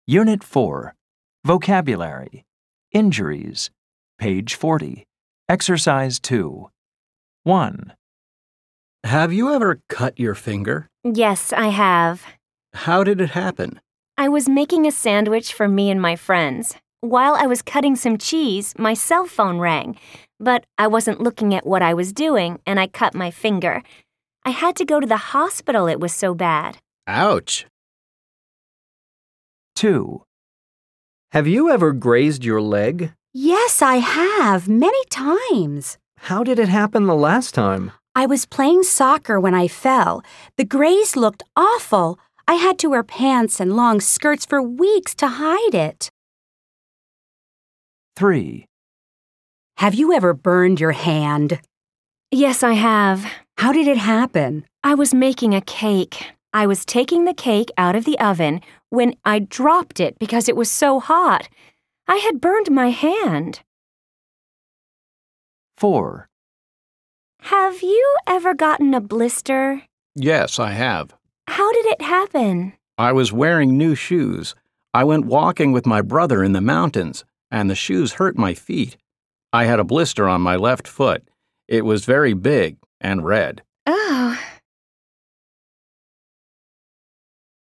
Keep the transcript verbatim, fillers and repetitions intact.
Unit four, Vocabulary, Injuries, page forty, Exercise two. one. Have you ever cut your finger? Yes, I have. How did it happen? I was making a sandwich for me and my friends. While I was cutting some cheese, my cell phone rang, but I wasn't looking at what I was doing, and I cut my finger. I had to go to the hospital, it was so bad. Ouch! two. Have you ever grazed your leg? Yes, I have, many times. How did it happen the last time? I was playing soccer when I fell. The graze looked awful. I had to wear pants and long skirts for weeks to hide it. three. Have you ever burned your hand? Yes, I have. How did it happen? I was making a cake. I was taking the cake out of the oven when I dropped it because it was so hot. I had burned my hand. four. Have you ever gotten a blister? Yes, I have. How did it happen? I was wearing new shoes. I went walking with my brother in the mountains, and the shoes hurt my feet. I had a blister on my left foot. It was very big and red. Oh.